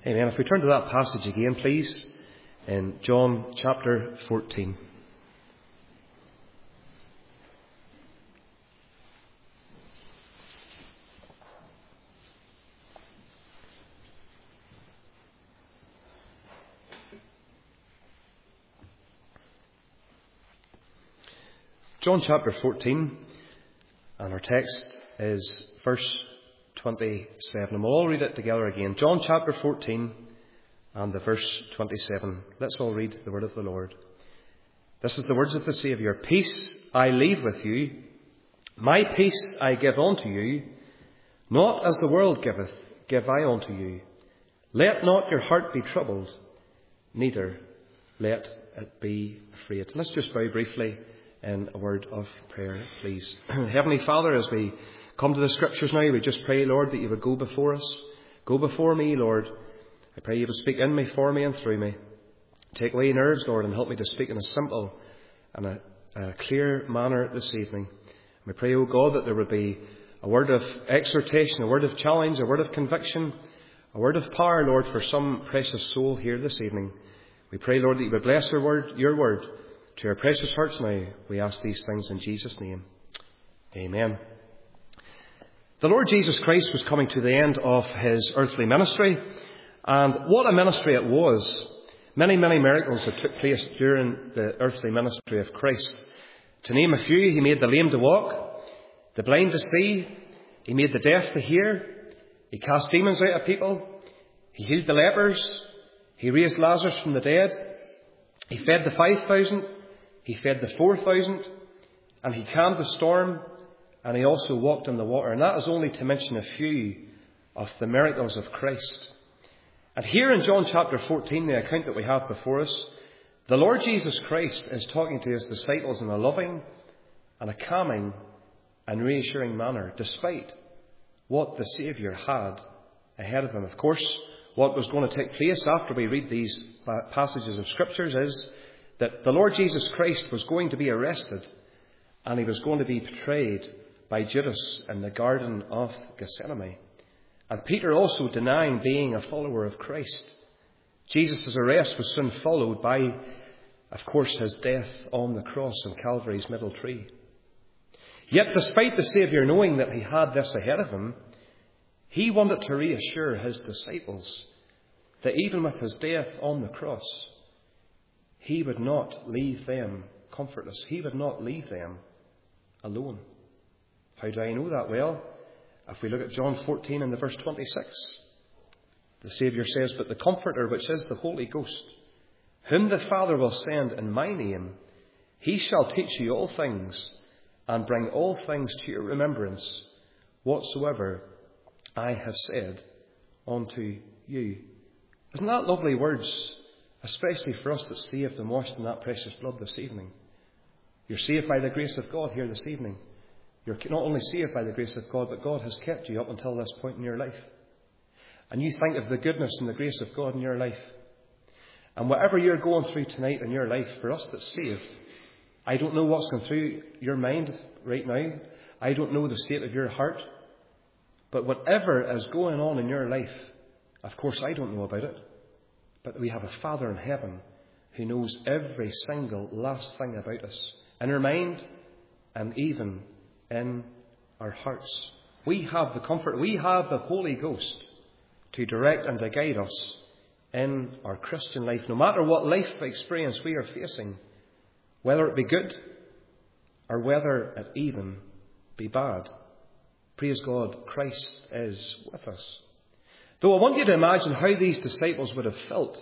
Amen. If we turn to that passage again, please, in John chapter 14. John chapter 14, and our text is verse 27. And we'll all read it together again. John chapter 14 and the verse 27. Let's all read the word of the Lord. This is the words of the Saviour. Peace I leave with you, my peace I give unto you, not as the world giveth, give I unto you. Let not your heart be troubled, neither let it be afraid. Let's just bow briefly in a word of prayer, please. Heavenly Father, as we come to the Scriptures now, we just pray, Lord, that you would go before us. Go before me, Lord. I pray you would speak in me, for me and through me. Take away nerves, Lord, and help me to speak in a simple and a clear manner this evening. And we pray, O God, that there would be a word of exhortation, a word of challenge, a word of conviction, a word of power, Lord, for some precious soul here this evening. We pray, Lord, that you would bless your word to our precious hearts now. We ask these things in Jesus' name. Amen. The Lord Jesus Christ was coming to the end of his earthly ministry, and what a ministry it was. Many, many miracles that took place during the earthly ministry of Christ. To name a few, he made the lame to walk, the blind to see, he made the deaf to hear, he cast demons out of people, he healed the lepers, he raised Lazarus from the dead, he fed the 5,000, he fed the 4,000, and he calmed the storm, and he also walked on the water. And that is only to mention a few of the miracles of Christ. And here in John chapter 14, the account that we have before us, the Lord Jesus Christ is talking to his disciples in a loving and a calming and reassuring manner, despite what the Saviour had ahead of him. Of course, what was going to take place after we read these passages of Scriptures is that the Lord Jesus Christ was going to be arrested, and he was going to be betrayed by Judas in the Garden of Gethsemane. And Peter also denying being a follower of Christ. Jesus' arrest was soon followed by, of course, his death on the cross on Calvary's middle tree. Yet despite the Saviour knowing that he had this ahead of him, he wanted to reassure his disciples that even with his death on the cross, he would not leave them comfortless. He would not leave them alone. How do I know that? Well, if we look at John 14 and the verse 26, the Saviour says, "But the Comforter, which is the Holy Ghost, whom the Father will send in my name, he shall teach you all things, and bring all things to your remembrance, whatsoever I have said unto you." Isn't that lovely words? Especially for us that saved and washed in that precious blood this evening. You're saved by the grace of God here this evening. You're not only saved by the grace of God, but God has kept you up until this point in your life. And you think of the goodness and the grace of God in your life. And whatever you're going through tonight in your life, for us that's saved, I don't know what's going through your mind right now. I don't know the state of your heart. But whatever is going on in your life, of course I don't know about it. But we have a Father in heaven who knows every single last thing about us, in our mind and even in our hearts. We have the comfort, we have the Holy Ghost to direct and to guide us in our Christian life, no matter what life experience we are facing, whether it be good or whether it even be bad. Praise God, Christ is with us. Though I want you to imagine how these disciples would have felt.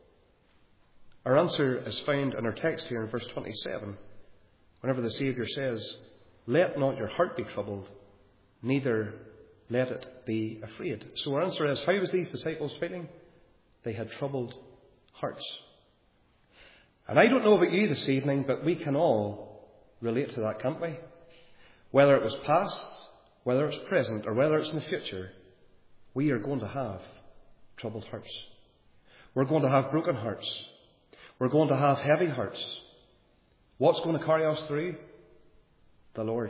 Our answer is found in our text here in verse 27. Whenever the Saviour says, "Let not your heart be troubled, neither let it be afraid." So our answer is, how was these disciples feeling? They had troubled hearts. And I don't know about you this evening, but we can all relate to that, can't we? Whether it was past, whether it's present, or whether it's in the future, we are going to have troubled hearts. We're going to have broken hearts. We're going to have heavy hearts. What's going to carry us through? The Lord,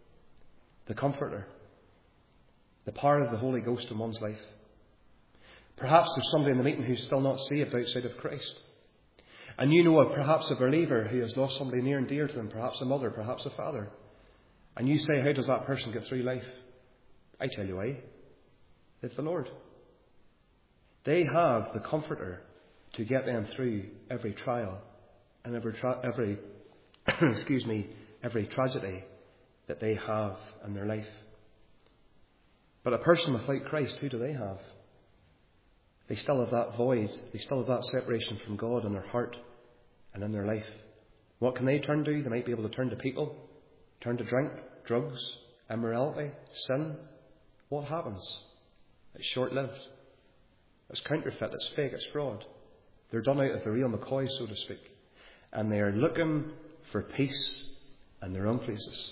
the Comforter, the power of the Holy Ghost in one's life. Perhaps there's somebody in the meeting who's still not saved outside of Christ. And you know of perhaps a believer who has lost somebody near and dear to them, perhaps a mother, perhaps a father. And you say, how does that person get through life? I tell you why. It's the Lord. They have the Comforter to get them through every trial and every tragedy that they have in their life. But a person without Christ, who do they have? They still have that void. They still have that separation from God in their heart and in their life. What can they turn to? They might be able to turn to people, turn to drink, drugs, immorality, sin. What happens? It's short-lived. It's counterfeit. It's fake. It's fraud. They're done out of the real McCoy, so to speak. And they are looking for peace in their own places.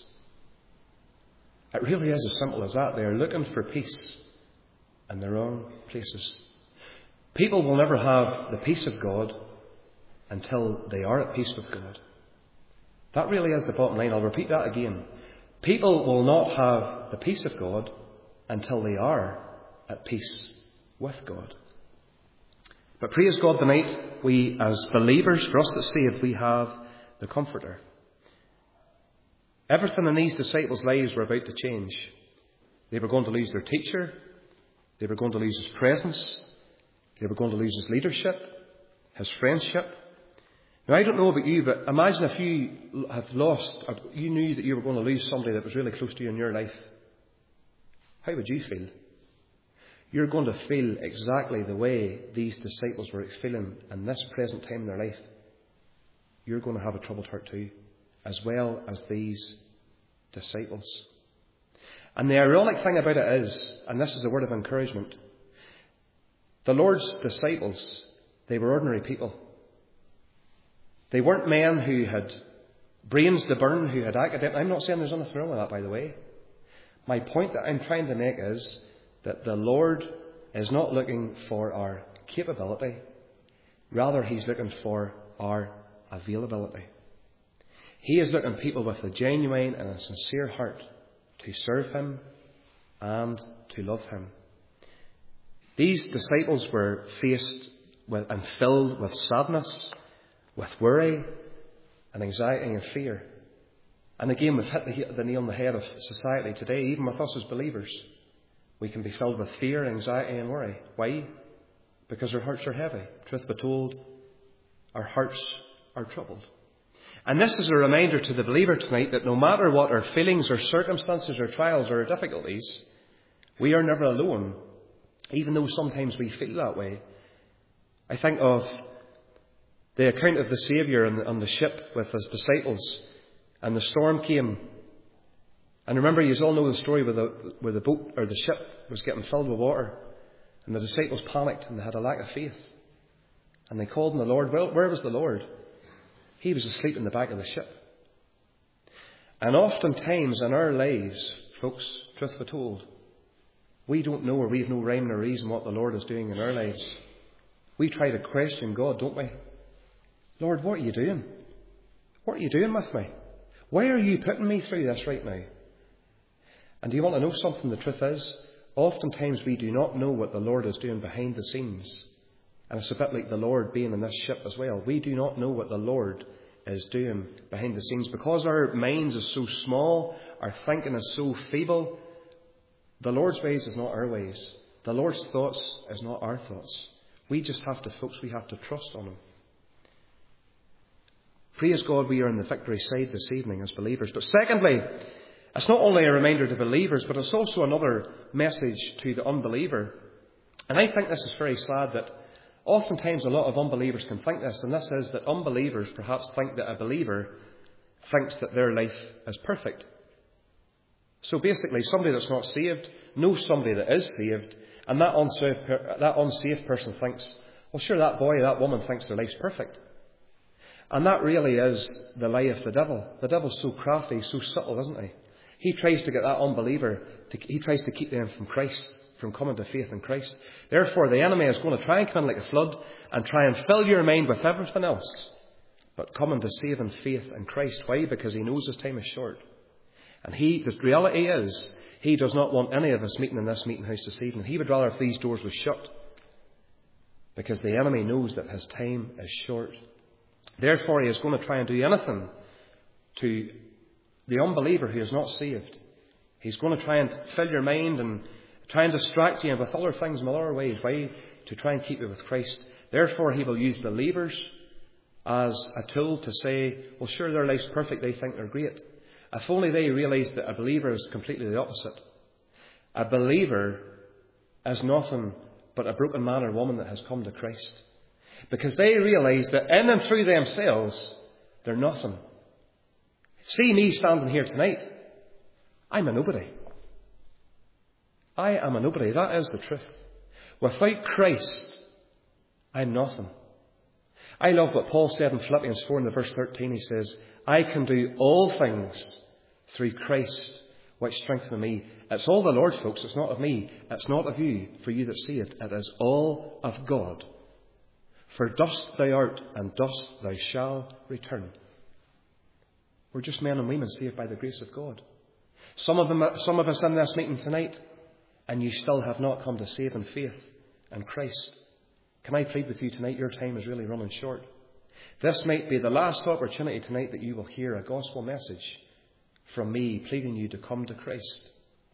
It really is as simple as that. They are looking for peace in their own places. People will never have the peace of God until they are at peace with God. That really is the bottom line. I'll repeat that again. People will not have the peace of God until they are at peace with God. But praise God tonight, we as believers, for us that's saved, we have the Comforter. Everything in these disciples' lives were about to change. They were going to lose their teacher. They were going to lose his presence. They were going to lose his leadership, his friendship. Now, I don't know about you, but imagine if you have lost, or you knew that you were going to lose somebody that was really close to you in your life. How would you feel? You're going to feel exactly the way these disciples were feeling in this present time in their life. You're going to have a troubled heart too, as well as these disciples. And the ironic thing about it is, and this is a word of encouragement, the Lord's disciples, they were ordinary people. They weren't men who had brains to burn, who had academic. I'm not saying there's anything wrong with that, by the way. My point that I'm trying to make is that the Lord is not looking for our capability. Rather, he's looking for our availability. He is looking for people with a genuine and a sincere heart to serve him and to love him. These disciples were faced with and filled with sadness, with worry and anxiety and fear. And again, we've hit the nail on the head of society today, even with us as believers. We can be filled with fear, anxiety and worry. Why? Because our hearts are heavy. Truth be told, our hearts are troubled. And this is a reminder to the believer tonight that no matter what our feelings or circumstances or trials or difficulties, we are never alone, even though sometimes we feel that way. I think of the account of the Saviour on the ship with his disciples, and the storm came. And remember, you all know the story where the boat or the ship was getting filled with water, and the disciples panicked and they had a lack of faith. And they called on the Lord. Well, where was the Lord? He was asleep in the back of the ship. And oftentimes in our lives, folks, truth be told, we don't know, or we have no rhyme or reason what the Lord is doing in our lives. We try to question God, don't we? Lord, what are you doing? What are you doing with me? Why are you putting me through this right now? And do you want to know something? The truth is, oftentimes we do not know what the Lord is doing behind the scenes. And it's a bit like the Lord being in this ship as well. We do not know what the Lord is doing behind the scenes. Because our minds are so small, our thinking is so feeble, the Lord's ways is not our ways. The Lord's thoughts is not our thoughts. We just have to, folks, we have to trust on him. Praise God, we are on the victory side this evening as believers. But secondly, it's not only a reminder to believers, but it's also another message to the unbeliever. And I think this is very sad that oftentimes a lot of unbelievers can think this, and this is that unbelievers perhaps think that a believer thinks that their life is perfect. So basically, somebody that's not saved knows somebody that is saved, and that unsaved person thinks, well, sure, that boy, that woman thinks their life's perfect. And that really is the lie of the devil. The devil's so crafty, so subtle, isn't he? He tries to get that unbeliever, he tries to keep them from Christ, from coming to faith in Christ. Therefore, the enemy is going to try and come in like a flood and try and fill your mind with everything else, but coming to saving faith in Christ. Why? Because he knows his time is short. And the reality is, he does not want any of us meeting in this meeting house this evening. He would rather if these doors were shut. because the enemy knows that his time is short. Therefore, he is going to try and do anything to the unbeliever who is not saved. He's going to try and fill your mind and try and distract you with other things in other ways to try and keep you with Christ. Therefore, he will use believers as a tool to say, well, sure, their life's perfect. They think they're great. If only they realised that a believer is completely the opposite. A believer is nothing but a broken man or woman that has come to Christ. Because they realise that in and through themselves, they're nothing. See me standing here tonight. I'm a nobody. I am a nobody. That is the truth. Without Christ, I'm nothing. I love what Paul said in Philippians 4 in the verse 13. He says, I can do all things through Christ, which strengthen me. It's all the Lord, folks. It's not of me. It's not of you, for you that see it. It is all of God. For dust thou art, and dust thou shalt return. We're just men and women saved by the grace of God. Some of us in this meeting tonight, and you still have not come to saving faith in Christ. Can I plead with you tonight? Your time is really running short. This might be the last opportunity tonight that you will hear a gospel message from me pleading you to come to Christ.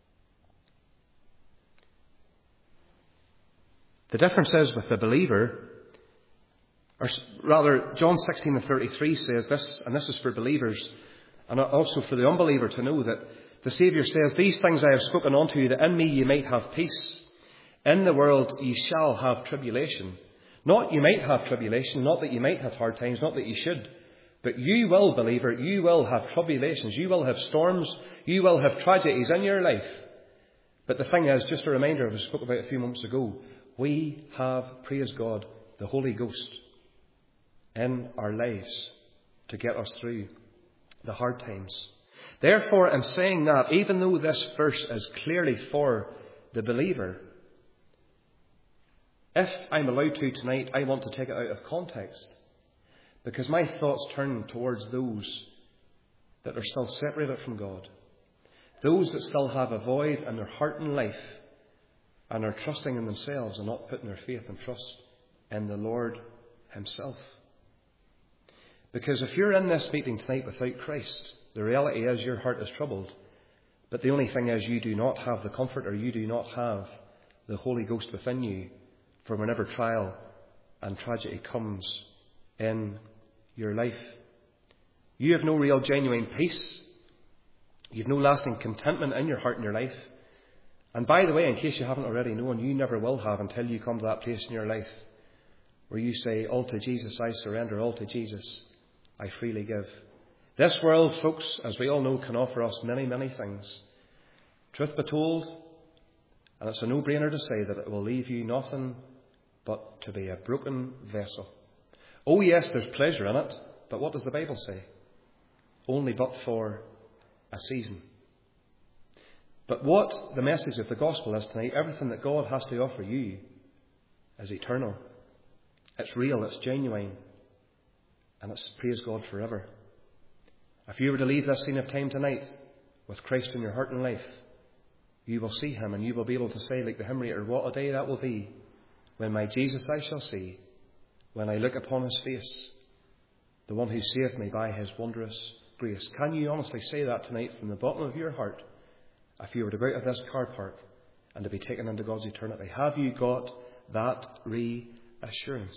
The difference is with the believer, or rather, John 16:33 says this, and this is for believers, and also for the unbeliever to know that the Saviour says, these things I have spoken unto you, that in me ye might have peace. In the world ye shall have tribulation. Not you might have tribulation, not that you might have hard times, not that you should. But you will, believer, you will have tribulations, you will have storms, you will have tragedies in your life. But the thing is, just a reminder of what I spoke about a few moments ago, we have, praise God, the Holy Ghost in our lives to get us through the hard times. Therefore, in saying that, even though this verse is clearly for the believer, if I'm allowed to tonight, I want to take it out of context. Because my thoughts turn towards those that are still separated from God. Those that still have a void in their heart and life and are trusting in themselves and not putting their faith and trust in the Lord Himself. Because if you're in this meeting tonight without Christ, the reality is your heart is troubled. But the only thing is you do not have the comfort, or you do not have the Holy Ghost within you for whenever trial and tragedy comes in your life. You have no real genuine peace. You have no lasting contentment in your heart and your life. And by the way, in case you haven't already known, you never will have until you come to that place in your life where you say, all to Jesus I surrender, all to Jesus I freely give. This world, folks, as we all know, can offer us many, many things. Truth be told, and it's a no-brainer to say that it will leave you nothing but to be a broken vessel. Oh yes, there's pleasure in it, but what does the Bible say? Only but for a season. But what the message of the gospel is tonight, everything that God has to offer you is eternal. It's real, it's genuine, and it's, praise God, forever. If you were to leave this scene of time tonight with Christ in your heart and life, you will see Him and you will be able to say, like the hymn writer, what a day that will be when my Jesus I shall see, when I look upon His face, the one who saved me by His wondrous grace. Can you honestly say that tonight from the bottom of your heart if you were to go out of this car park and to be taken into God's eternity? Have you got that reassurance?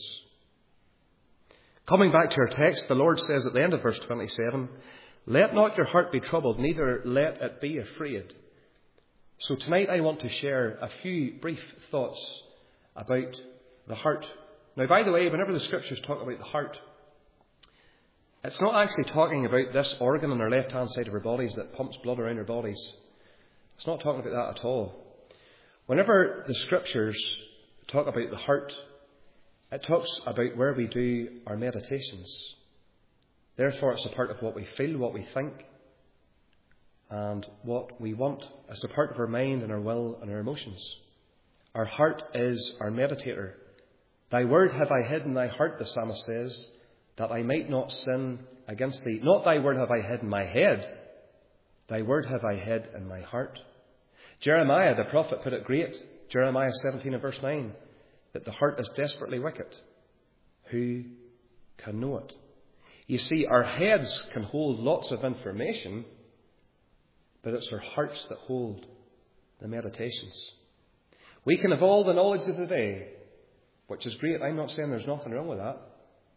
Coming back to our text, the Lord says at the end of verse 27, let not your heart be troubled, neither let it be afraid. So tonight I want to share a few brief thoughts about the heart. Now, by the way, whenever the Scriptures talk about the heart, it's not actually talking about this organ on our left-hand side of our bodies that pumps blood around our bodies. It's not talking about that at all. Whenever the Scriptures talk about the heart, it talks about where we do our meditations. Therefore, it's a part of what we feel, what we think, and what we want. It's a part of our mind and our will and our emotions. Our heart is our meditator. Thy word have I hid in thy heart, the psalmist says, that I might not sin against thee. Not thy word have I hid in my head. Thy word have I hid in my heart. Jeremiah, the prophet, put it great. Jeremiah 17 and verse 9. that the heart is desperately wicked. Who can know it? You see, our heads can hold lots of information, but it's our hearts that hold the meditations. We can have all the knowledge of the day, which is great. I'm not saying there's nothing wrong with that.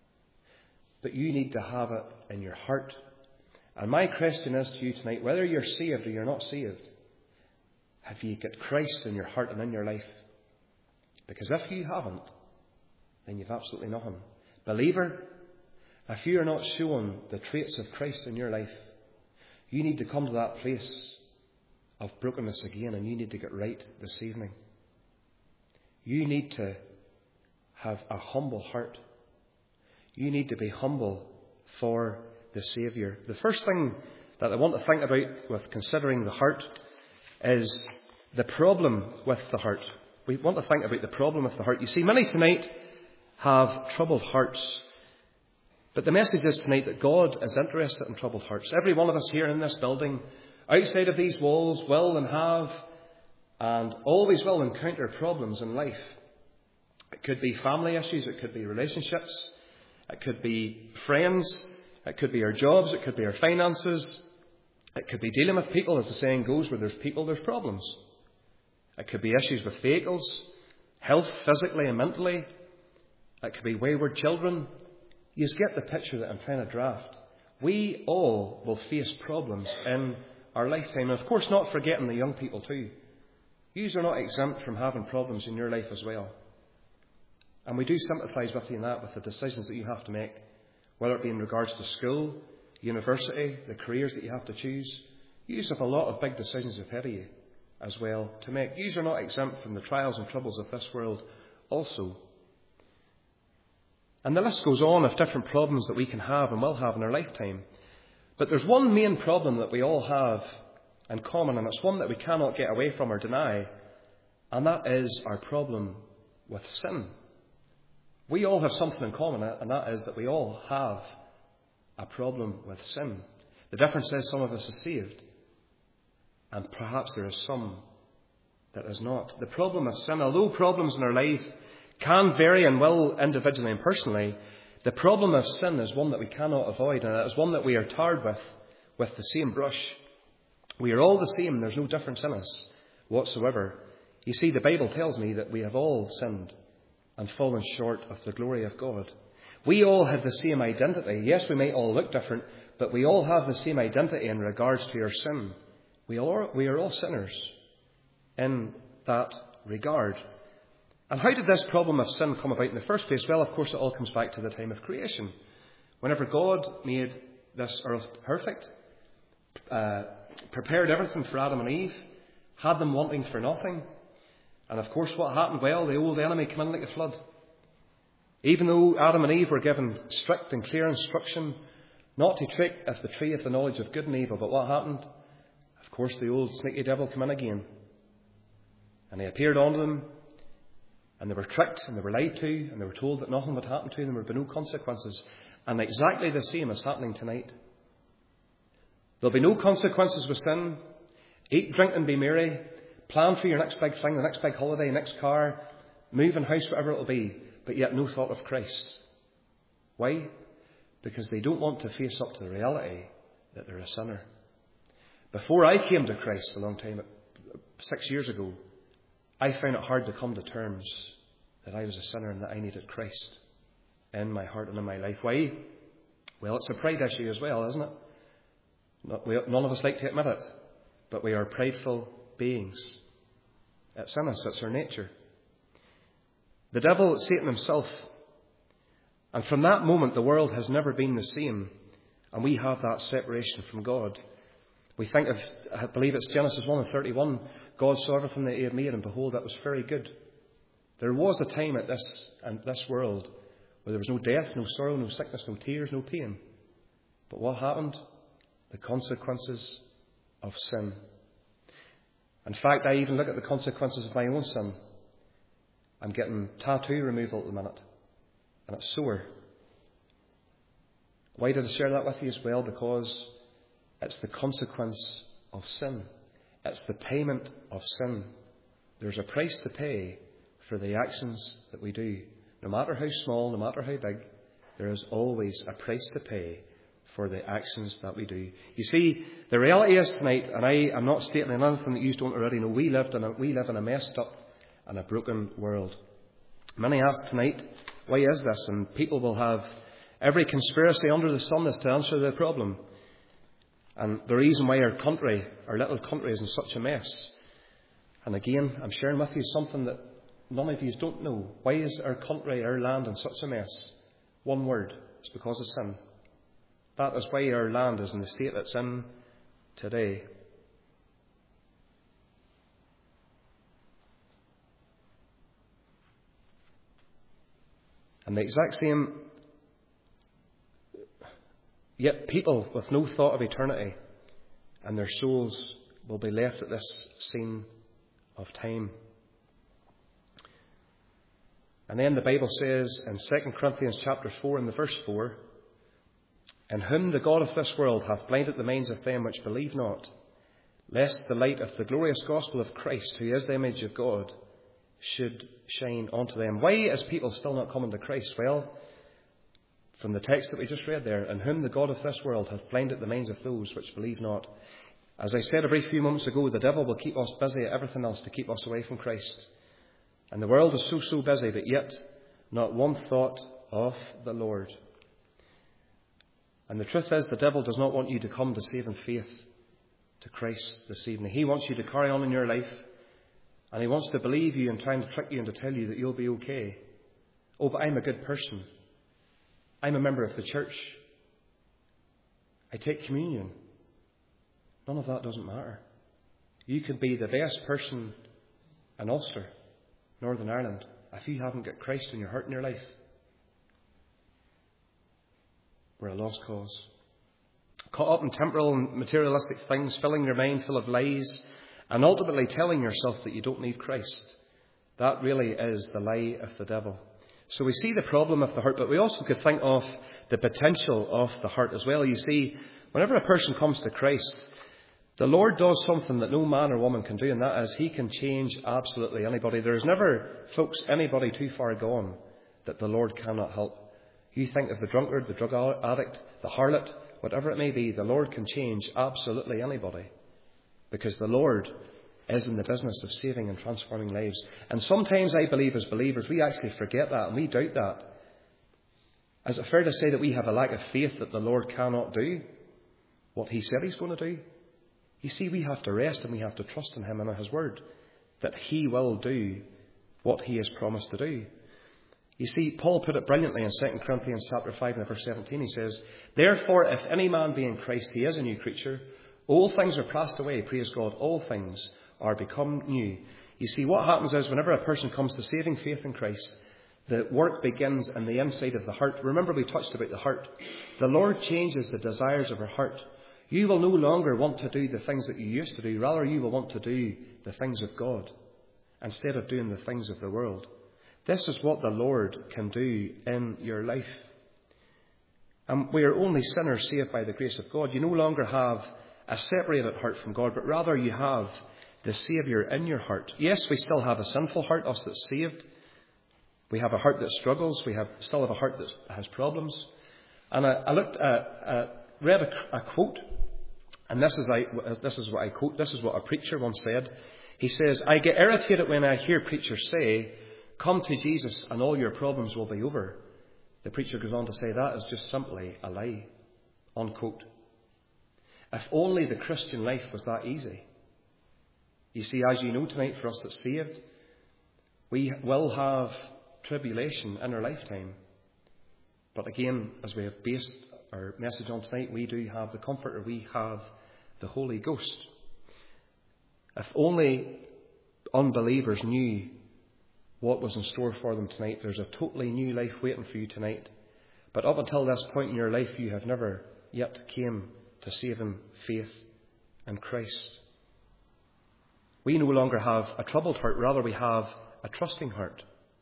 But you need to have it in your heart. And my question is to you tonight, whether you're saved or you're not saved, have you got Christ in your heart and in your life? Because if you haven't, then you've absolutely nothing. Believer, if you are not showing the traits of Christ in your life, you need to come to that place of brokenness again, and you need to get right this evening. You need to have a humble heart. You need to be humble for the Saviour. The first thing that I want to think about with considering the heart is the problem with the heart. We want to think about the problem with the heart. You see, many tonight have troubled hearts. But the message is tonight that God is interested in troubled hearts. Every one of us here in this building, outside of these walls, will and have and always will encounter problems in life. It could be family issues, it could be relationships, it could be friends, it could be our jobs, it could be our finances, it could be dealing with people, as the saying goes, where there's people, there's problems. It could be issues with vehicles, health, physically and mentally. It could be wayward children. You just get the picture that I'm trying to draft. We all will face problems in our lifetime. And of course, not forgetting the young people too. You are not exempt from having problems in your life as well. And we do sympathise with you in that, with the decisions that you have to make, whether it be in regards to school, university, the careers that you have to choose. You have a lot of big decisions ahead of you as well to make. You are not exempt from the trials and troubles of this world also. And the list goes on of different problems that we can have and will have in our lifetime. But there's one main problem that we all have in common, and it's one that we cannot get away from or deny, and that is our problem with sin. We all have something in common, and that is that we all have a problem with sin. The difference is some of us are saved, and perhaps there is some that is not. The problem of sin, although problems in our life can vary and will individually and personally, the problem of sin is one that we cannot avoid, and it is one that we are tarred with the same brush. We are all the same. There's no difference in us whatsoever. You see, the Bible tells me that we have all sinned and fallen short of the glory of God. We all have the same identity. Yes, we might all look different, but we all have the same identity in regards to our sin. We are all sinners in that regard. And how did this problem of sin come about in the first place? Well, of course, it all comes back to the time of creation. Whenever God made this earth perfect, prepared everything for Adam and Eve, had them wanting for nothing. And of course, what happened? Well, the old enemy came in like a flood. Even though Adam and Eve were given strict and clear instruction not to trick of the tree of the knowledge of good and evil, but what happened? Of course, the old sneaky devil came in again. And he appeared unto them, and they were tricked, and they were lied to, and they were told that nothing would happen to them, there would be no consequences. And exactly the same is happening tonight. There'll be no consequences with sin. Eat, drink, and be merry. Plan for your next big thing, the next big holiday, next car, move in house, whatever it'll be, but yet no thought of Christ. Why? Because they don't want to face up to the reality that they're a sinner. Before I came to Christ a long time, 6 years ago, I found it hard to come to terms that I was a sinner and that I needed Christ in my heart and in my life. Why? Well, it's a pride issue as well, isn't it? None of us like to admit it, but we are prideful beings. It's in us, it's our nature. The devil, Satan himself, and from that moment the world has never been the same, and we have that separation from God. We think of, I believe it's Genesis 1:31, God saw everything that he had made, and behold, that was very good. There was a time in this world where there was no death, no sorrow, no sickness, no tears, no pain. But what happened? The consequences of sin. In fact, I even look at the consequences of my own sin. I'm getting tattoo removal at the minute, and it's sore. Why did I share that with you as well? Because it's the consequence of sin. It's the payment of sin. There's a price to pay for the actions that we do. No matter how small, no matter how big, there is always a price to pay for the actions that we do. You see, the reality is tonight, and I am not stating anything that you don't already know, we live in a messed up and a broken world. Many ask tonight, why is this? And people will have every conspiracy under the sun as to answer the problem. And the reason why our little country is in such a mess. And again, I'm sharing with you something that none of you don't know. Why is our country, our land in such a mess? One word. It's because of sin. That is why our land is in the state it's in today. And the exact same, yet people with no thought of eternity, and their souls will be left at this scene of time. And then the Bible says in 2 Corinthians chapter 4 and the verse 4, in whom the God of this world hath blinded the minds of them which believe not, lest the light of the glorious gospel of Christ, who is the image of God, should shine unto them. Why is people still not coming to Christ? Well, from the text that we just read there, in whom the God of this world hath blinded the minds of those which believe not. As I said a brief few moments ago, the devil will keep us busy at everything else to keep us away from Christ. And the world is so busy, but yet not one thought of the Lord. And the truth is, the devil does not want you to come to saving faith to Christ this evening. He wants you to carry on in your life, and he wants to believe you and trying to trick you and to tell you that you'll be okay. Oh, but I'm a good person. I'm a member of the church. I take communion. None of that doesn't matter. You could be the best person in Ulster, Northern Ireland, if you haven't got Christ in your heart and your life. We're a lost cause. Caught up in temporal and materialistic things, filling your mind full of lies, and ultimately telling yourself that you don't need Christ. That really is the lie of the devil. So we see the problem of the heart, but we also could think of the potential of the heart as well. You see, whenever a person comes to Christ, the Lord does something that no man or woman can do, and that is He can change absolutely anybody. There is never, folks, anybody too far gone that the Lord cannot help. You think of the drunkard, the drug addict, the harlot, whatever it may be, the Lord can change absolutely anybody. Because the Lord is in the business of saving and transforming lives. And sometimes I believe as believers we actually forget that and we doubt that. Is it fair to say that we have a lack of faith that the Lord cannot do what He said He's going to do? You see, we have to rest and we have to trust in Him and in His word that He will do what He has promised to do. You see, Paul put it brilliantly in 2 Corinthians chapter 5 and verse 17. He says, therefore, if any man be in Christ, he is a new creature. All things are passed away, praise God, all things are become new. You see, what happens is whenever a person comes to saving faith in Christ, the work begins in the inside of the heart. Remember, we touched about the heart. The Lord changes the desires of our heart. You will no longer want to do the things that you used to do. Rather, you will want to do the things of God instead of doing the things of the world. This is what the Lord can do in your life. And we are only sinners saved by the grace of God. You no longer have a separated heart from God, but rather you have the Saviour in your heart. Yes, we still have a sinful heart, us that's saved. We have a heart that struggles. We still have a heart that has problems. And I read a quote, and this is what I quote. This is what a preacher once said. He says, I get irritated when I hear preachers say, come to Jesus and all your problems will be over. The preacher goes on to say that is just simply a lie. Unquote. If only the Christian life was that easy. You see, as you know tonight, for us that's saved, we will have tribulation in our lifetime. But again, as we have based our message on tonight, we do have the Comforter, we have the Holy Ghost. If only unbelievers knew what was in store for them tonight. There's a totally new life waiting for you tonight. But up until this point in your life, you have never yet came to saving faith in Christ. We no longer have a troubled heart. Rather, we have a trusting heart.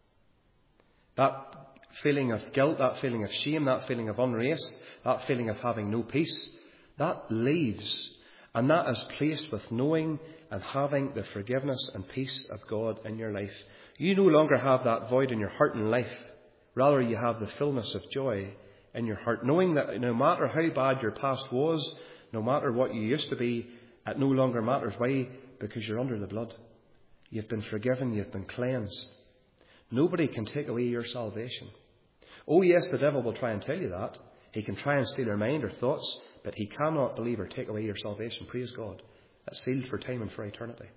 That feeling of guilt, that feeling of shame, that feeling of unrest, that feeling of having no peace, that leaves. And that is placed with knowing and having the forgiveness and peace of God in your life. You no longer have that void in your heart and life. Rather, you have the fullness of joy in your heart, knowing that no matter how bad your past was, no matter what you used to be, it no longer matters. Why? Because you're under the blood. You've been forgiven. You've been cleansed. Nobody can take away your salvation. Oh yes, the devil will try and tell you that. He can try and steal your mind or thoughts, but he cannot believe or take away your salvation. Praise God. It's sealed for time and for eternity.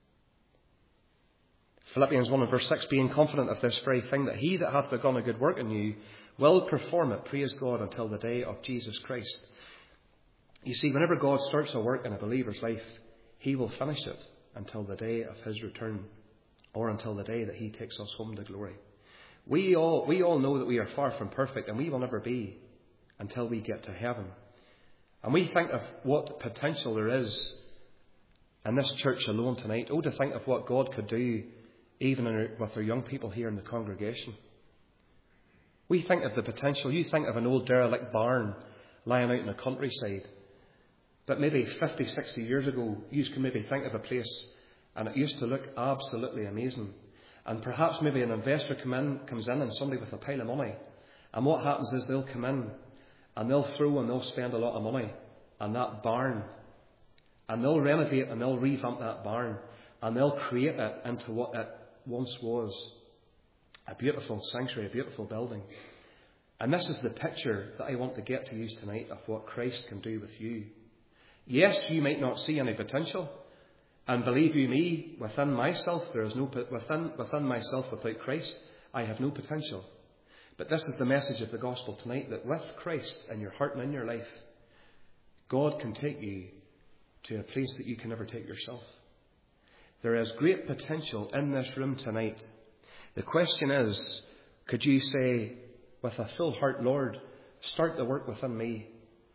Philippians 1 and verse 6, being confident of this very thing, that he that hath begun a good work in you will perform it, praise God, until the day of Jesus Christ. You see, whenever God starts a work in a believer's life, he will finish it until the day of his return, or until the day that he takes us home to glory. We all know that we are far from perfect, and we will never be until we get to heaven. And we think of what potential there is in this church alone tonight. Oh, to think of what God could do even with our young people here in the congregation. We think of the potential. You think of an old derelict barn lying out in the countryside. But maybe 50, 60 years ago, you can maybe think of a place and it used to look absolutely amazing. And perhaps maybe an investor comes in and somebody with a pile of money. And what happens is they'll come in and they'll throw and they'll spend a lot of money on that barn. And they'll renovate and they'll revamp that barn. And they'll create it into what it once was. A beautiful sanctuary, a beautiful building. And this is the picture that I want to get to you tonight of what Christ can do with you. Yes, you might not see any potential. And believe you me, within myself, there is no within myself without Christ, I have no potential. But this is the message of the gospel tonight, that with Christ in your heart and in your life, God can take you to a place that you can never take yourself. There is great potential in this room tonight. The question is, could you say with a full heart, Lord, start the work within me.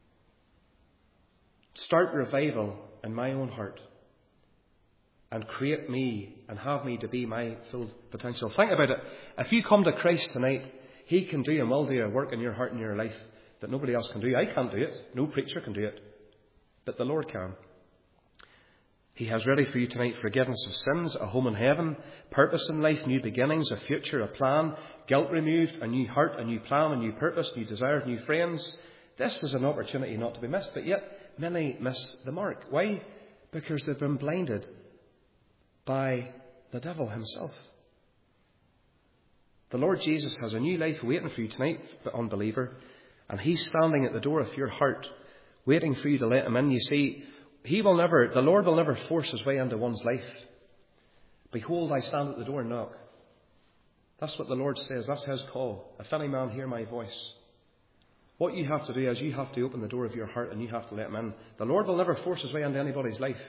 Start revival in my own heart. And create me and have me to be my full potential. Think about it. If you come to Christ tonight, he can do and will do a work in your heart and your life that nobody else can do. I can't do it. No preacher can do it. But the Lord can. He has ready for you tonight forgiveness of sins, a home in heaven, purpose in life, new beginnings, a future, a plan, guilt removed, a new heart, a new plan, a new purpose, new desires, new friends. This is an opportunity not to be missed, but yet many miss the mark. Why? Because they've been blinded by the devil himself. The Lord Jesus has a new life waiting for you tonight, unbeliever, and he's standing at the door of your heart, waiting for you to let him in. You see, the Lord will never force his way into one's life. Behold, I stand at the door and knock. That's what the Lord says. That's his call. If any man hear my voice. What you have to do is you have to open the door of your heart and you have to let him in. The Lord will never force his way into anybody's life.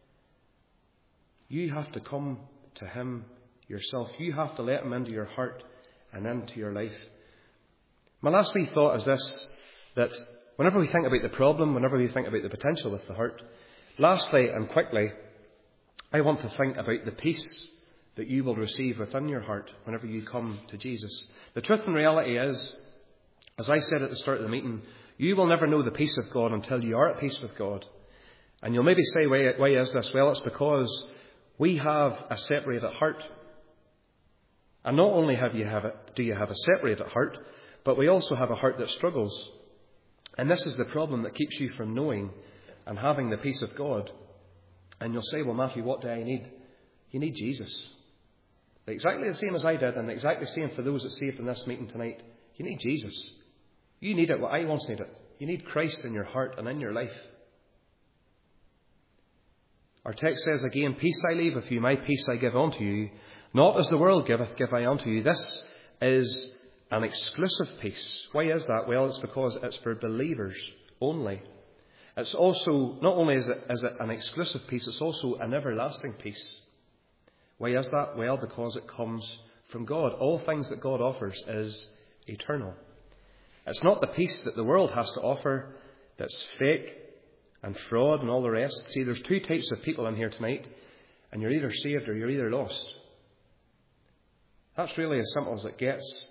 You have to come to him yourself. You have to let him into your heart and into your life. My last wee thought is this, that whenever we think about the problem, whenever we think about the potential with the heart, lastly and quickly, I want to think about the peace that you will receive within your heart whenever you come to Jesus. The truth and reality is, as I said at the start of the meeting, you will never know the peace of God until you are at peace with God. And you'll maybe say, why is this? Well, it's because we have a separated heart. And not only do you have a separated heart, but we also have a heart that struggles. And this is the problem that keeps you from knowing and having the peace of God. And you'll say, well, Matthew, what do I need? You need Jesus. Exactly the same as I did, and exactly the same for those that saved in this meeting tonight. You need Jesus. You need it. Well, I once need it. You need Christ in your heart and in your life. Our text says again, peace I leave with you, my peace I give unto you. Not as the world giveth, give I unto you. This is an exclusive peace. Why is that? Well, it's because it's for believers only. It's also, not only is it an exclusive peace, it's also an everlasting peace. Why is that? Well, because it comes from God. All things that God offers is eternal. It's not the peace that the world has to offer that's fake and fraud and all the rest. See, there's two types of people in here tonight, and you're either saved or you're either lost. That's really as simple as it gets.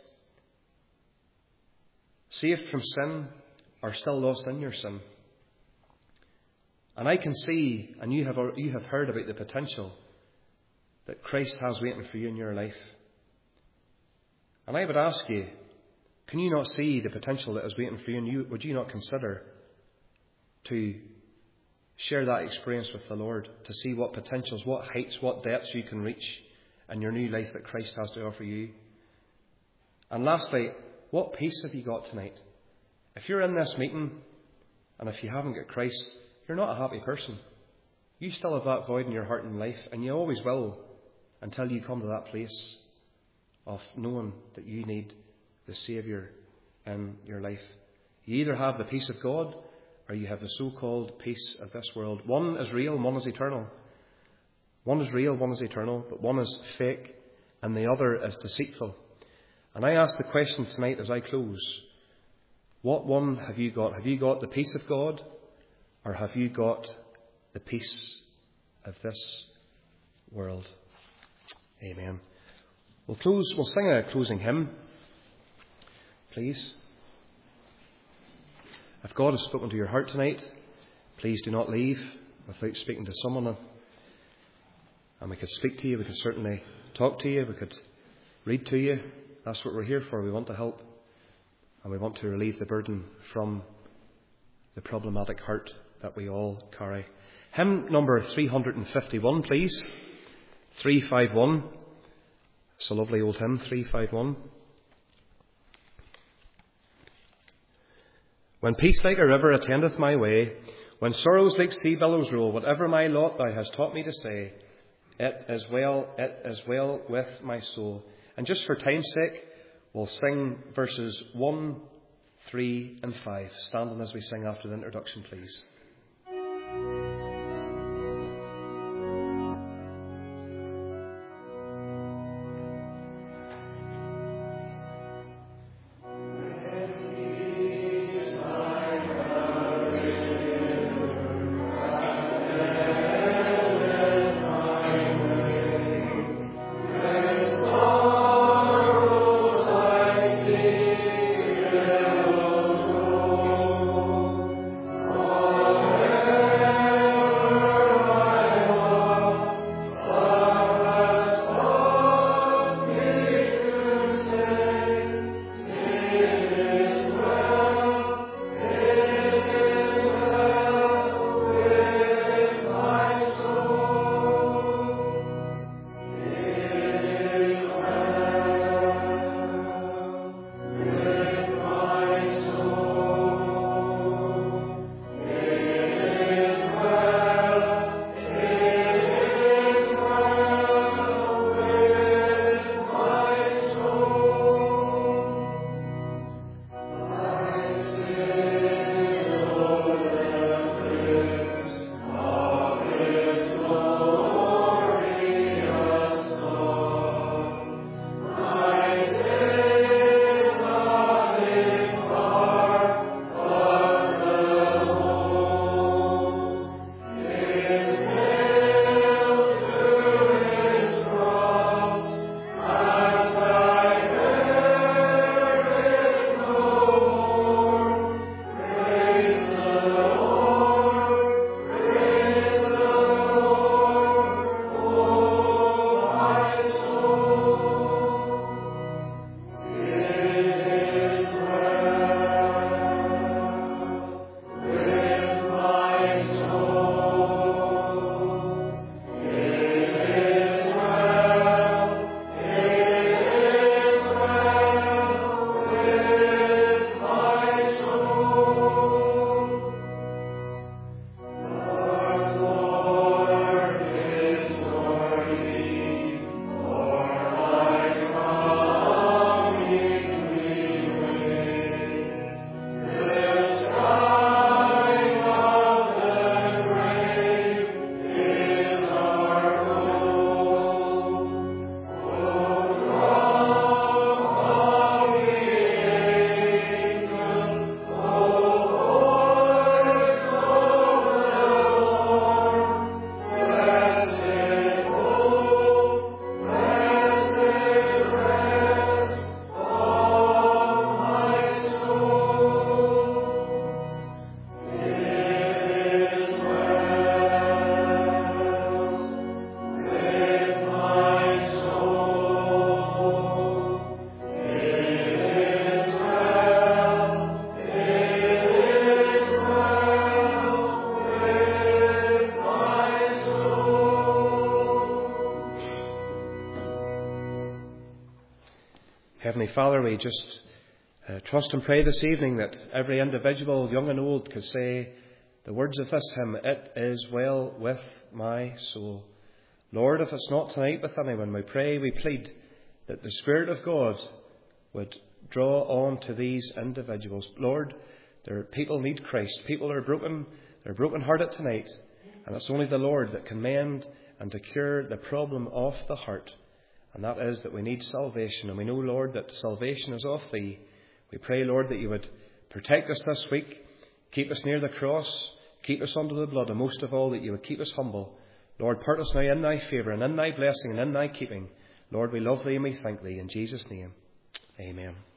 Saved from sin or still lost in your sin. And I can see, and you have heard about the potential that Christ has waiting for you in your life. And I would ask you, can you not see the potential that is waiting for you? And would you not consider to share that experience with the Lord, to see what potentials, what heights, what depths you can reach in your new life that Christ has to offer you? And lastly, what peace have you got tonight? If you're in this meeting and if you haven't got Christ, you're not a happy person. You still have that void in your heart and life, and you always will until you come to that place of knowing that you need the Saviour in your life. You either have the peace of God or you have the so-called peace of this world. One is real and one is eternal. One is real, one is eternal, but one is fake and the other is deceitful. And I ask the question tonight as I close, what one have you got? Have you got the peace of God or have you got the peace of this world? Amen. We'll sing a closing hymn, please. If God has spoken to your heart tonight, please do not leave without speaking to someone. And we could speak to you, we could certainly talk to you, we could read to you. That's what we're here for. We want to help. And we want to relieve the burden from the problematic heart that we all carry. Hymn number 351, please. 351. It's a lovely old hymn, 351. When peace like a river attendeth my way, when sorrows like sea billows roll, whatever my lot thou hast taught me to say, it is well with my soul. And just for time's sake, we'll sing verses 1, 3 and 5. Standing as we sing after the introduction, please. Father, we just trust and pray this evening that every individual, young and old, could say the words of this hymn, "It is well with my soul." Lord, if it's not tonight with anyone, we pray, we plead that the Spirit of God would draw on to these individuals. Lord, people need Christ. People are broken. They're broken-hearted tonight. And it's only the Lord that can mend and to cure the problem of the heart. And that is that we need salvation. And we know, Lord, that salvation is of Thee. We pray, Lord, that You would protect us this week. Keep us near the cross. Keep us under the blood. And most of all, that You would keep us humble. Lord, part us now in Thy favour and in Thy blessing and in Thy keeping. Lord, we love Thee and we thank Thee. In Jesus' name, amen.